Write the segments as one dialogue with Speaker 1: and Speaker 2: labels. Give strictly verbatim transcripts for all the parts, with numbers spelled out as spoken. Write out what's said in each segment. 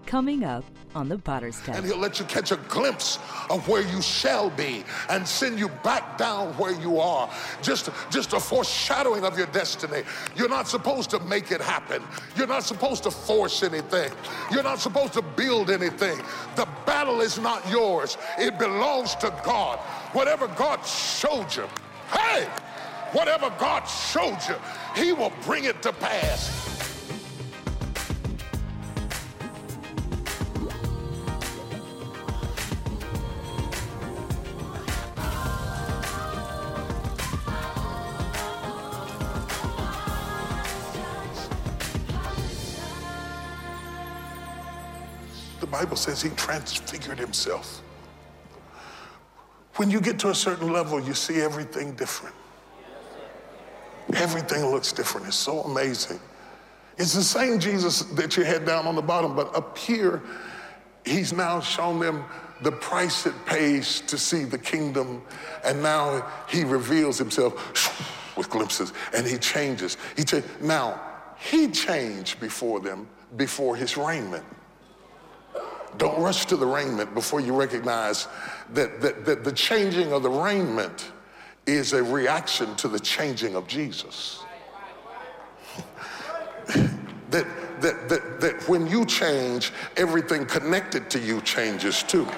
Speaker 1: Coming up on the Potter's Test.
Speaker 2: And he'll let you catch a glimpse of where you shall be and send you back down where you are. Just, just a foreshadowing of your destiny. You're not supposed to make it happen. You're not supposed to force anything. You're not supposed to build anything. The battle is not yours. It belongs to God. Whatever God showed you, hey, whatever God showed you, he will bring it to pass. The Bible says he transfigured himself. When you get to a certain level, you see everything different. Everything looks different. It's so amazing. It's the same Jesus that you had down on the bottom, but up here, he's now shown them the price it pays to see the kingdom, and now he reveals himself with glimpses, and he changes. He cha- now, he changed before them, before his raiment. Don't rush to the raiment before you recognize that, that, that the changing of the raiment is a reaction to the changing of Jesus. that, that, that, that when you change, everything connected to you changes too.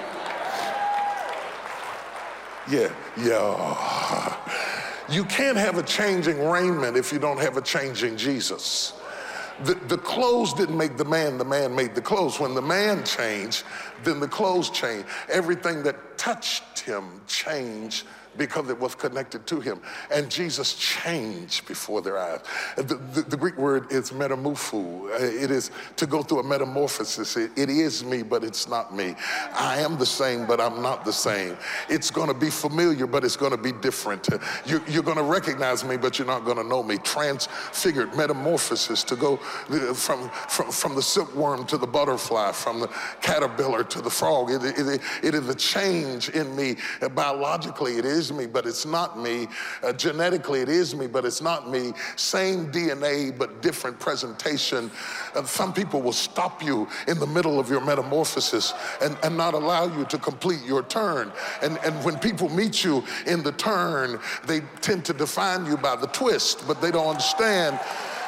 Speaker 2: Yeah, yeah. You can't have a changing raiment if you don't have a changing Jesus. The, the clothes didn't make the man, the man made the clothes. When the man changed, then the clothes changed. Everything that touched him changed because it was connected to him. And Jesus changed before their eyes. The, the, the Greek word is metamorpho. It is to go through a metamorphosis. It, it is me, but it's not me. I am the same, but I'm not the same. It's going to be familiar, but it's going to be different. You're, you're going to recognize me, but you're not going to know me. Transfigured, metamorphosis, to go from, from, from the silkworm to the butterfly, from the caterpillar to the frog. It, it, it is a change in me. Biologically, it is me, but it's not me. Uh, genetically, it is me, but it's not me. Same D N A, but different presentation. Uh, some people will stop you in the middle of your metamorphosis and, and not allow you to complete your turn. And, and when people meet you in the turn, they tend to define you by the twist, but they don't understand.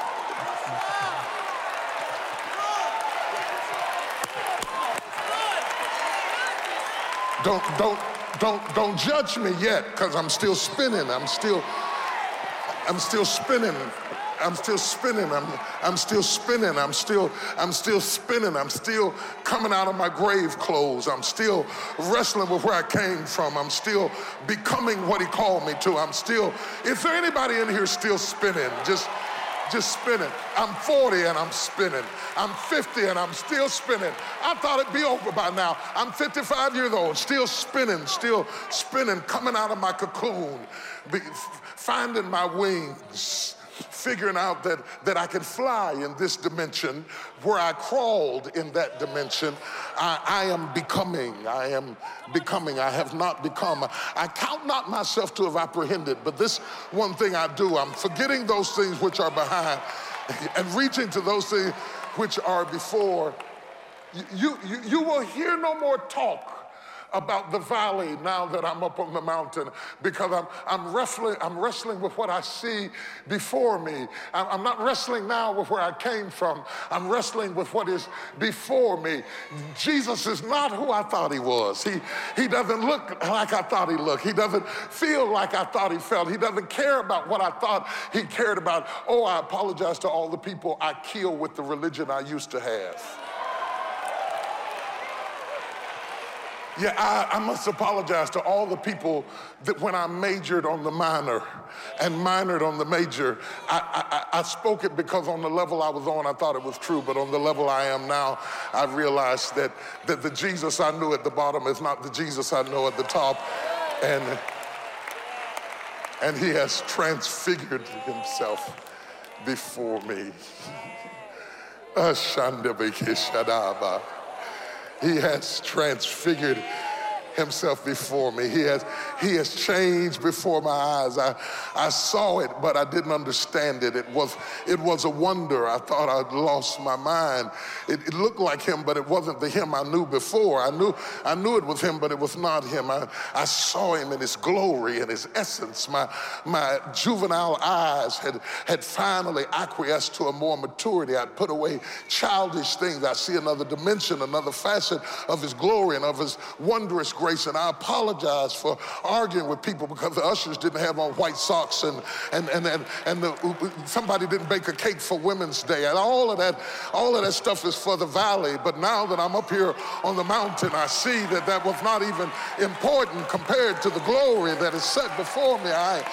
Speaker 2: Don't, don't, Don't, don't judge me yet, because I'm still spinning. I'm still, I'm still spinning. I'm still spinning. I'm, I'm still spinning. I'm still, I'm still spinning. I'm still coming out of my grave clothes. I'm still wrestling with where I came from. I'm still becoming what he called me to. I'm still, is there anybody in here still spinning? Just, just spinning. I'm forty and I'm spinning. I'm fifty and I'm still spinning. I thought it'd be over by now. I'm fifty-five years old, still spinning, still spinning, coming out of my cocoon, be, finding my wings, figuring out that, that I can fly in this dimension where I crawled in that dimension. I, I am becoming, I am becoming, I have not become. I count not myself to have apprehended, but this one thing I do, I'm forgetting those things which are behind and reaching to those things which are before. You, you, you will hear no more talk about the valley now that I'm up on the mountain, because I'm, I'm, wrestling, I'm wrestling with what I see before me. I'm, I'm not wrestling now with where I came from. I'm wrestling with what is before me. Jesus is not who I thought he was. He, he doesn't look like I thought he looked. He doesn't feel like I thought he felt. He doesn't care about what I thought he cared about. Oh, I apologize to all the people I killed with the religion I used to have. Yeah, I, I must apologize to all the people that when I majored on the minor and minored on the major, I, I, I spoke it because on the level I was on, I thought it was true, but on the level I am now, I realized that, that the Jesus I knew at the bottom is not the Jesus I know at the top, and, and he has transfigured himself before me. He has transfigured himself before me. He has, he has changed before my eyes. I, I saw it, but I didn't understand it. It was, it was a wonder. I thought I'd lost my mind. It, it looked like him, but it wasn't the him I knew before. I knew, I knew it was him, but it was not him. I, I saw him in his glory and his essence. My, my juvenile eyes had, had finally acquiesced to a more maturity. I'd put away childish things. I see another dimension, another facet of his glory and of his wondrous grace. And I apologize for arguing with people because the ushers didn't have on white socks and and and and, and the, somebody didn't bake a cake for Women's Day. And all of that, all of that stuff is for the valley. But now that I'm up here on the mountain, I see that that was not even important compared to the glory that is set before me. I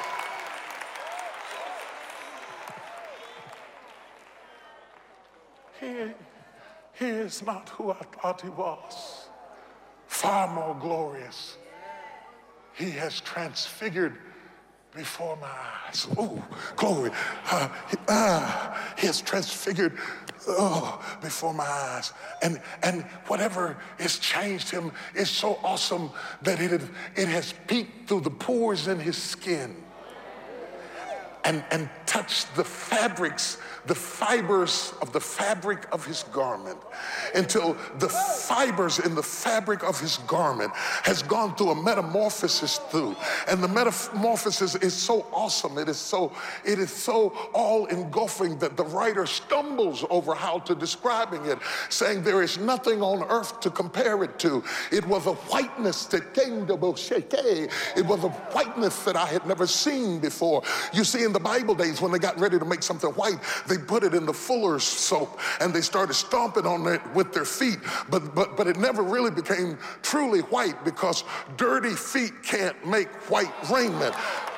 Speaker 2: He, he is not who I thought he was. Far more glorious. He has transfigured before my eyes. Oh, glory. Uh, he, uh, he has transfigured oh, before my eyes. And, and whatever has changed him is so awesome that it, it has peeked through the pores in his skin and, and touched the fabrics, the fibers of the fabric of his garment, until the fibers in the fabric of his garment has gone through a metamorphosis through. And the metamorphosis is so awesome. It is so, it is so all engulfing that the writer stumbles over how to describing it, saying there is nothing on earth to compare it to. It was a whiteness that came to Bosheke. It was a whiteness that I had never seen before. You see, in the Bible days, when they got ready to make something white, they put it in the fuller's soap and they started stomping on it with their feet. But, but, but it never really became truly white because dirty feet can't make white raiment.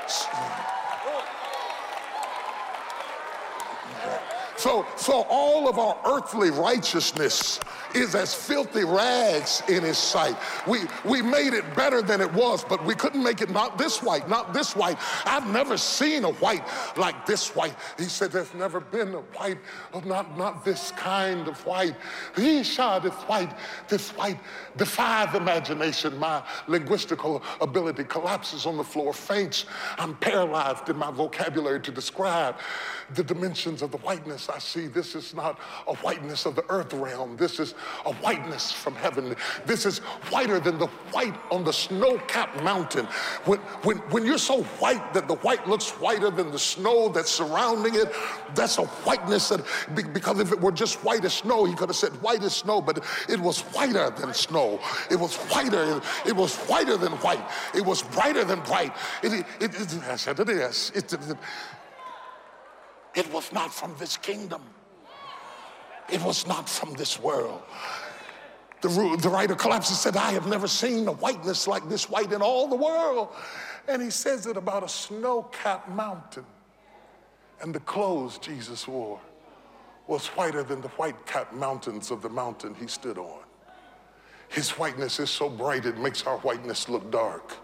Speaker 2: So, so all of our earthly righteousness is as filthy rags in his sight. We, we made it better than it was, but we couldn't make it not this white, not this white. I've never seen a white like this white. He said there's never been a white, not, not this kind of white. He saw this white, this white defies imagination. My linguistical ability collapses on the floor, faints. I'm paralyzed in my vocabulary to describe the dimensions of the whiteness I see. This is not a whiteness of the earth realm. This is a whiteness from heaven. This is whiter than the white on the snow-capped mountain. When, when, when you're so white that the white looks whiter than the snow that's surrounding it, that's a whiteness that, because if it were just white as snow, he could have said white as snow, but it was whiter than snow. It was whiter, it was whiter than white. It was brighter than bright. It, it, it, I said it is. It, it, it, it was not from this kingdom. It was not from this world. The, the writer collapses and said, I have never seen a whiteness like this white in all the world. And he says it about a snow-capped mountain. And the clothes Jesus wore was whiter than the white-capped mountains of the mountain he stood on. His whiteness is so bright it makes our whiteness look dark.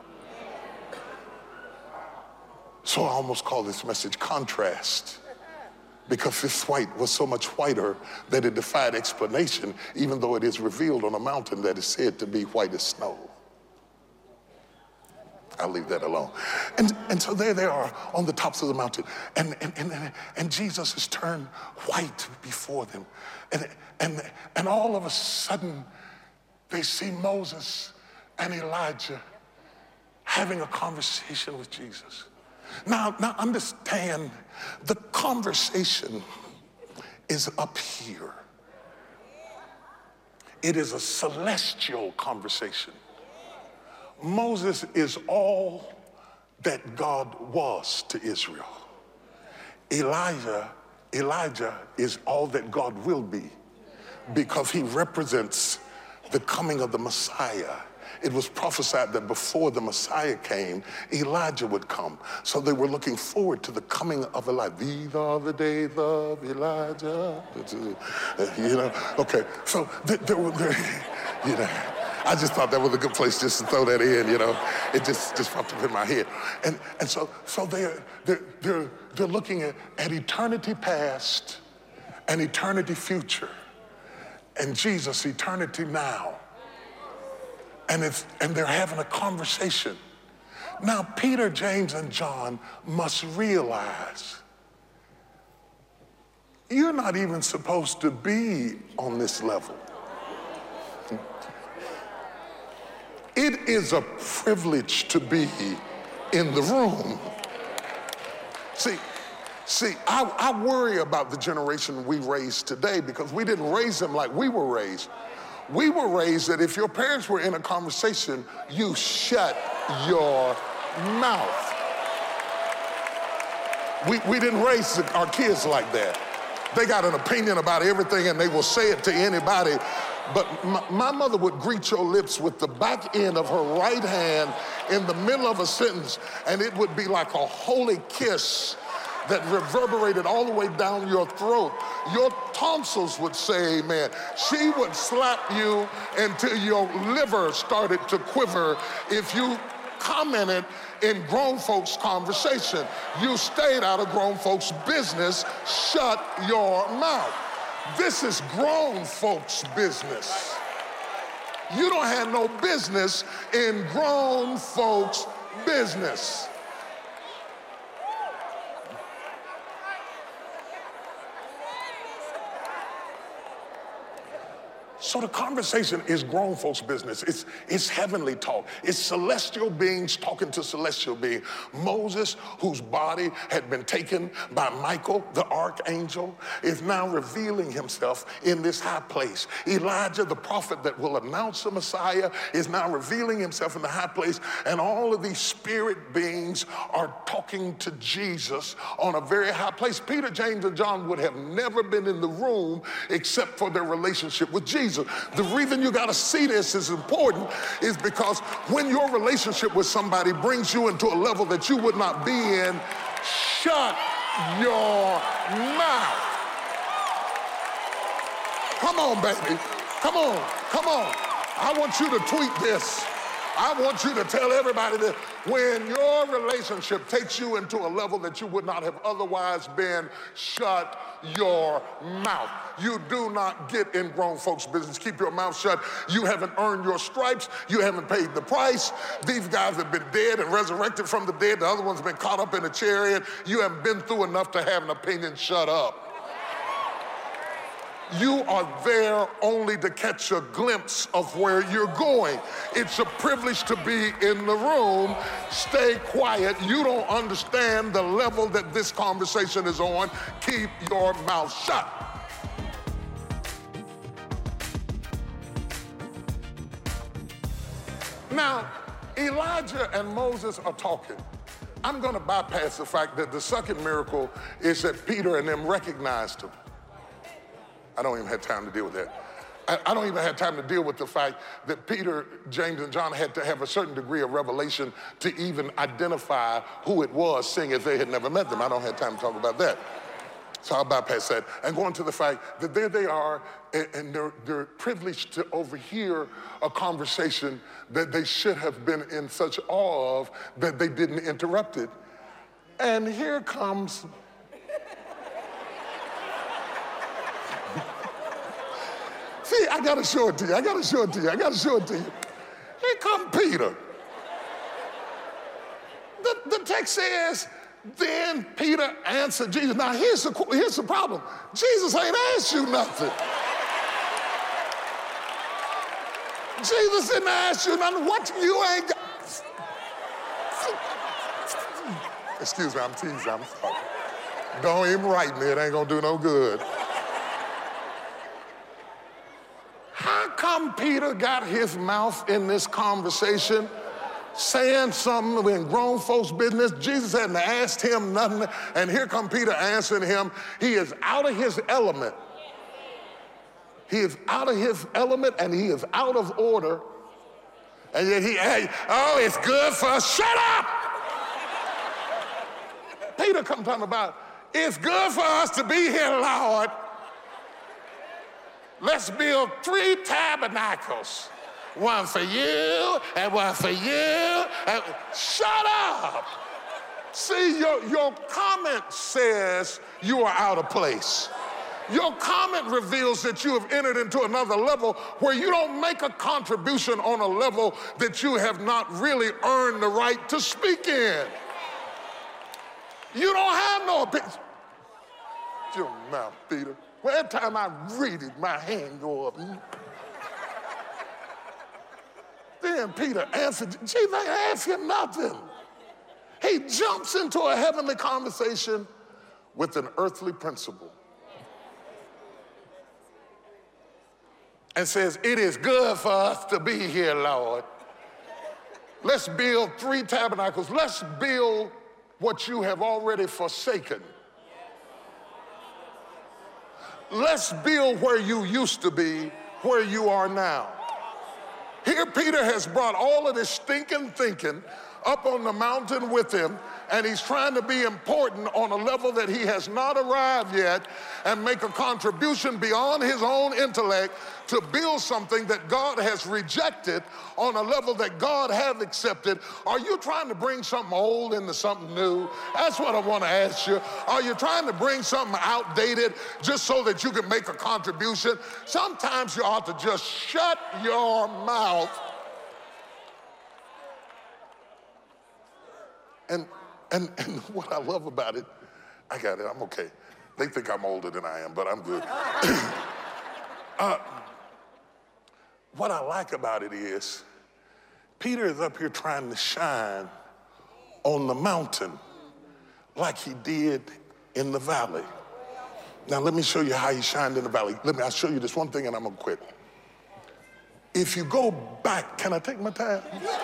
Speaker 2: So I almost call this message contrast, because this white was so much whiter that it defied explanation, even though it is revealed on a mountain that is said to be white as snow. I'll leave that alone. And, and so there they are on the tops of the mountain, and, and, and, and Jesus has turned white before them. And, and, and all of a sudden, they see Moses and Elijah having a conversation with Jesus. Now, now understand, the conversation is up here. It is a celestial conversation. Moses is all that God was to Israel. Elijah, Elijah is all that God will be, because he represents the coming of the Messiah. It was prophesied that before the Messiah came, Elijah would come. So they were looking forward to the coming of Elijah. These are the days of Elijah. You know, okay. So there, there were, there, you know, I just thought that was a good place just to throw that in. You know, it just just popped up in my head. And and so so they're they're they're, they're looking at, at eternity past and eternity future, and Jesus eternity now. and, it's, and they're having a conversation. Now, Peter, James, and John must realize you're not even supposed to be on this level. It is a privilege to be in the room. See, see, I, I worry about the generation we raised today because we didn't raise them like we were raised. We were raised that if your parents were in a conversation, you shut your mouth. We, we didn't raise our kids like that. They got an opinion about everything and they will say it to anybody. But my, my mother would greet your lips with the back end of her right hand in the middle of a sentence, and it would be like a holy kiss that reverberated all the way down your throat. Your tonsils would say amen. She would slap you until your liver started to quiver if you commented in grown folks' conversation. You stayed out of grown folks' business. Shut your mouth. This is grown folks' business. You don't have no business in grown folks' business. So the conversation is grown folks' business. It's, it's heavenly talk. It's celestial beings talking to celestial beings. Moses, whose body had been taken by Michael, the archangel, is now revealing himself in this high place. Elijah, the prophet that will announce the Messiah, is now revealing himself in the high place. And all of these spirit beings are talking to Jesus on a very high place. Peter, James, and John would have never been in the room except for their relationship with Jesus. The reason you got to see this is important is because when your relationship with somebody brings you into a level that you would not be in, shut your mouth. Come on, baby. Come on. Come on. I want you to tweet this. I want you to tell everybody that when your relationship takes you into a level that you would not have otherwise been, shut your mouth. You do not get in grown folks' business. Keep your mouth shut. You haven't earned your stripes. You haven't paid the price. These guys have been dead and resurrected from the dead. The other one's been caught up in a chariot. You haven't been through enough to have an opinion. Shut up. You are there only to catch a glimpse of where you're going. It's a privilege to be in the room. Stay quiet. You don't understand the level that this conversation is on. Keep your mouth shut. Now, Elijah and Moses are talking. I'm going to bypass the fact that the second miracle is that Peter and them recognized him. I don't even have time to deal with that. I, I don't even have time to deal with the fact that Peter, James, and John had to have a certain degree of revelation to even identify who it was, seeing as they had never met them. I don't have time to talk about that. So I'll bypass that and go into the fact that there they are, and, and they're, they're privileged to overhear a conversation that they should have been in such awe of that they didn't interrupt it. And here comes See, I gotta show it to you. I gotta show it to you. I gotta show it to you. Here come Peter. The, the text says, then Peter answered Jesus. Now, here's the, here's the problem. Jesus ain't asked you nothing. Jesus didn't ask you nothing. What you ain't got. Excuse me, I'm teasing. I'm sorry. Don't even write me. It ain't gonna do no good. How come Peter got his mouth in this conversation, saying something in grown folks' business? Jesus hadn't asked him nothing, and here come Peter answering him. He is out of his element. He is out of his element, and he is out of order. And yet he, hey, oh, it's good for us. Shut up! Peter comes talking about, it's good for us to be here, Lord. Let's build three tabernacles. One for you, and one for you. And shut up. See, your, your comment says you are out of place. Your comment reveals that you have entered into another level where you don't make a contribution on a level that you have not really earned the right to speak in. You don't have no opinion. Your mouth, Peter. Well, every time I read it, my hand go up. Then Peter answered, Jesus, I asked you nothing. He jumps into a heavenly conversation with an earthly principle and says, it is good for us to be here, Lord. Let's build three tabernacles. Let's build what you have already forsaken. Let's build where you used to be, where you are now. Here Peter has brought all of this stinking thinking up on the mountain with him, and he's trying to be important on a level that he has not arrived yet and make a contribution beyond his own intellect to build something that God has rejected on a level that God has accepted. Are you trying to bring something old into something new? That's what I want to ask you. Are you trying to bring something outdated just so that you can make a contribution? Sometimes you ought to just shut your mouth. And, and, and what I love about it, I got it, I'm okay. They think I'm older than I am, but I'm good. uh, what I like about it is, Peter is up here trying to shine on the mountain like he did in the valley. Now let me show you how he shined in the valley. Let me, I'll show you this one thing and I'm gonna quit. If you go back, can I take my time?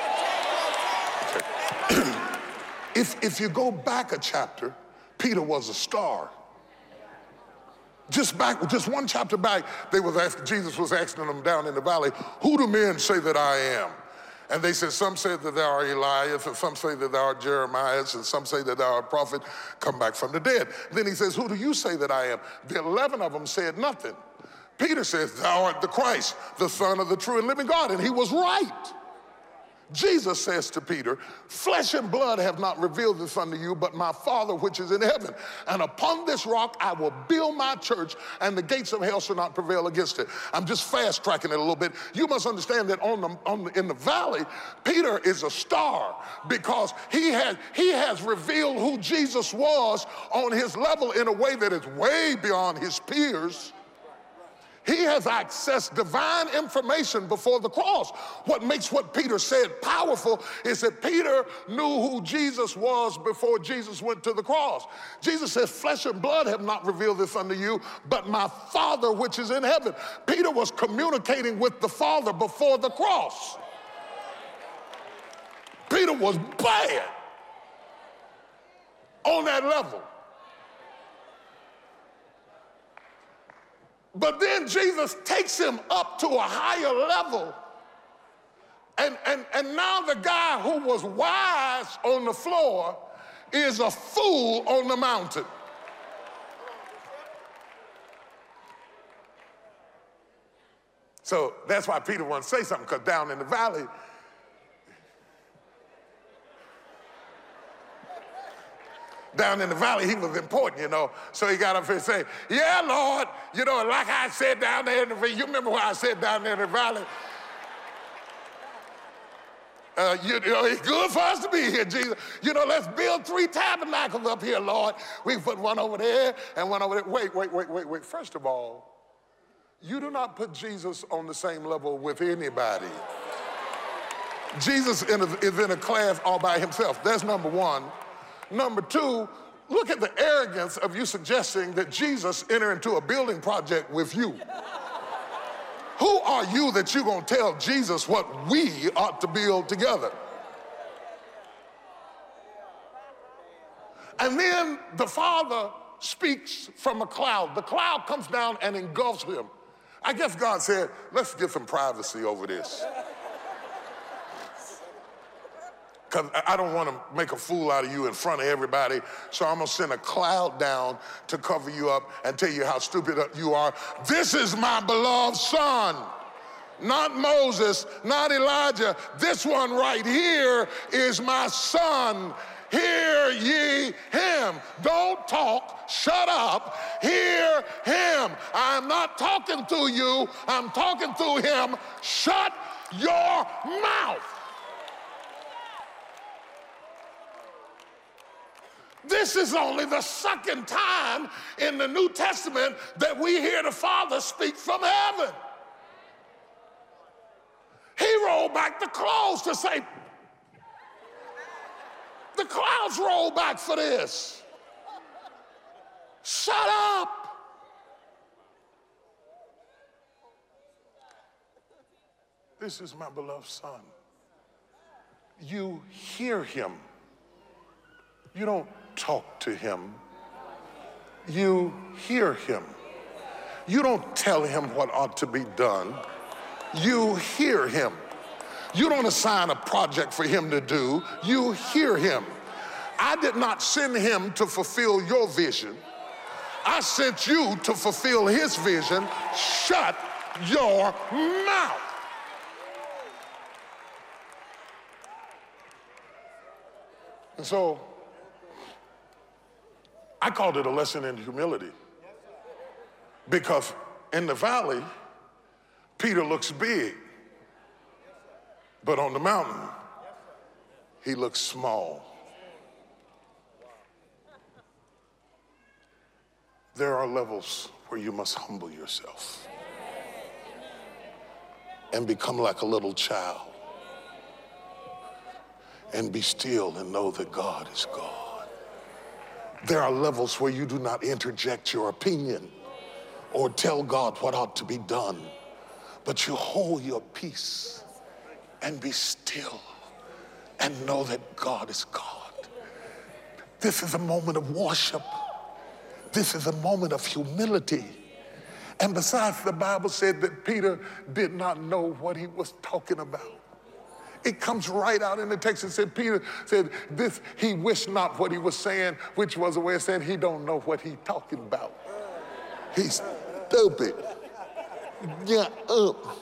Speaker 2: Okay. If, if you go back a chapter, Peter was a star. Just back, just one chapter back, they was asking, Jesus was asking them down in the valley, who do men say that I am? And they said, some say that thou art Elias, and some say that thou art Jeremiah, and some say that thou art a prophet, come back from the dead. Then he says, who do you say that I am? The eleven of them said nothing. Peter says, thou art the Christ, the Son of the true and living God. And he was right. Jesus says to Peter, flesh and blood have not revealed this unto you, but my Father which is in heaven. And upon this rock I will build my church, and the gates of hell shall not prevail against it. I'm just fast tracking it a little bit. You must understand that on the, on the, in the valley, Peter is a star because he has, he has revealed who Jesus was on his level in a way that is way beyond his peers. He has accessed divine information before the cross. What makes what Peter said powerful is that Peter knew who Jesus was before Jesus went to the cross. Jesus says, flesh and blood have not revealed this unto you, but my Father which is in heaven. Peter was communicating with the Father before the cross. Peter was bad on that level. But then Jesus takes him up to a higher level. And, and, and now the guy who was wise on the floor is a fool on the mountain. So that's why Peter wanted to say something, because down in the valley, down in the valley, he was important, you know. So he got up here and said, yeah, Lord, you know, like I said down there in the valley. You remember what I said down there in the valley? Uh, you, you know, it's good for us to be here, Jesus. You know, let's build three tabernacles up here, Lord. We can put one over there and one over there. Wait, wait, wait, wait, wait. First of all, you do not put Jesus on the same level with anybody. Jesus in a, is in a class all by himself. That's number one. Number two, look at the arrogance of you suggesting that Jesus enter into a building project with you. Who are you that you're going to tell Jesus what we ought to build together? And then the Father speaks from a cloud. The cloud comes down and engulfs him. I guess God said, let's get some privacy over this. Because I don't want to make a fool out of you in front of everybody, so I'm going to send a cloud down to cover you up and tell you how stupid you are. This is my beloved Son, not Moses, not Elijah. This one right here is my Son. Hear ye him. Don't talk, shut up, hear him. him. I'm not talking through you. I'm talking through him. Shut your mouth. This is only the second time in the New Testament that we hear the Father speak from heaven. He rolled back the clouds to say, the clouds roll back for this. Shut up. This is my beloved Son. You hear him. You don't talk to him. You hear him. You don't tell him what ought to be done. You hear him. You don't assign a project for him to do. You hear him. I did not send him to fulfill your vision. I sent you to fulfill his vision. Shut your mouth. And so I called it a lesson in humility, because in the valley, Peter looks big, but on the mountain, he looks small. There are levels where you must humble yourself and become like a little child and be still and know that God is God. There are levels where you do not interject your opinion or tell God what ought to be done, but you hold your peace and be still and know that God is God. This is a moment of worship. This is a moment of humility. And besides, the Bible said that Peter did not know what he was talking about. It comes right out in the text. It said, Peter said this, he wished not what he was saying, which was a way of saying he don't know what he's talking about. He's stupid. Get up.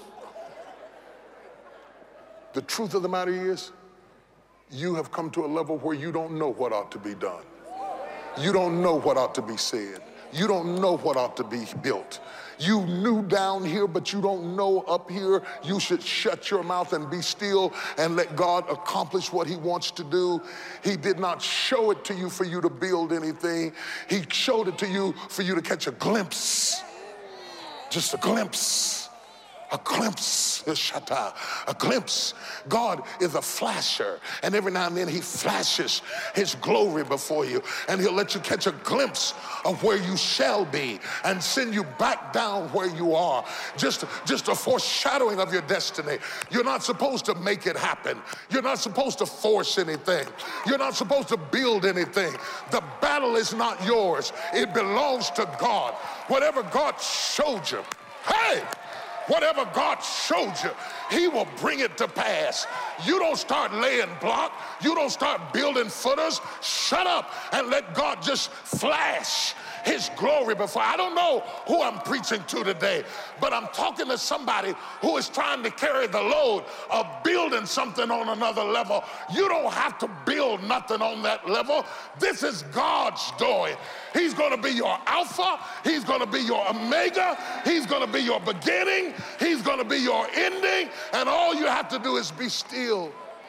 Speaker 2: The truth of the matter is, you have come to a level where you don't know what ought to be done. You don't know what ought to be said. You don't know what ought to be built. You knew down here, but you don't know up here. You should shut your mouth and be still and let God accomplish what he wants to do. He did not show it to you for you to build anything. He showed it to you for you to catch a glimpse. Just a glimpse. A glimpse, a glimpse. God is a flasher, and every now and then he flashes his glory before you, and he'll let you catch a glimpse of where you shall be and send you back down where you are. Just, just a foreshadowing of your destiny. You're not supposed to make it happen. You're not supposed to force anything. You're not supposed to build anything. The battle is not yours. It belongs to God. Whatever God showed you, hey, whatever God showed you, he will bring it to pass. You don't start laying block. You don't start building footers. Shut up and let God just flash his glory before. I don't know who I'm preaching to today, but I'm talking to somebody who is trying to carry the load of building something on another level. You don't have to build nothing on that level. This is God's doing. He's going to be your Alpha. He's going to be your Omega. He's going to be your beginning. He's going to be your ending. And all you have to do is be still.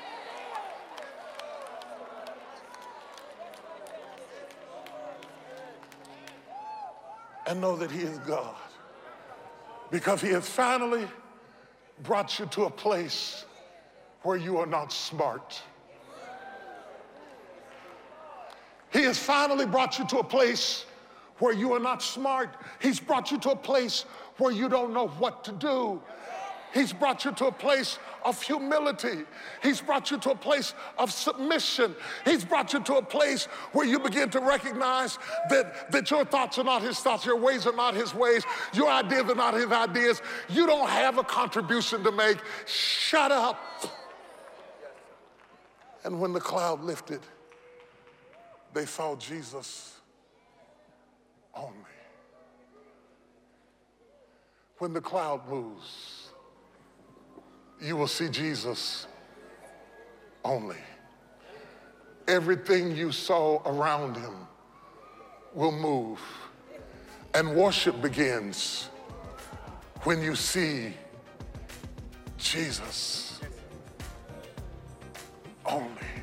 Speaker 2: And know that he is God. Because he has finally brought you to a place where you are not smart. He has finally brought you to a place where you are not smart. He's brought you to a place where you don't know what to do. He's brought you to a place of humility. He's brought you to a place of submission. He's brought you to a place where you begin to recognize that, that your thoughts are not his thoughts, your ways are not his ways, your ideas are not his ideas. You don't have a contribution to make. Shut up. And when the cloud lifted, they saw Jesus only. When the cloud moves, you will see Jesus only. Everything you saw around him will move, And worship begins when you see Jesus only.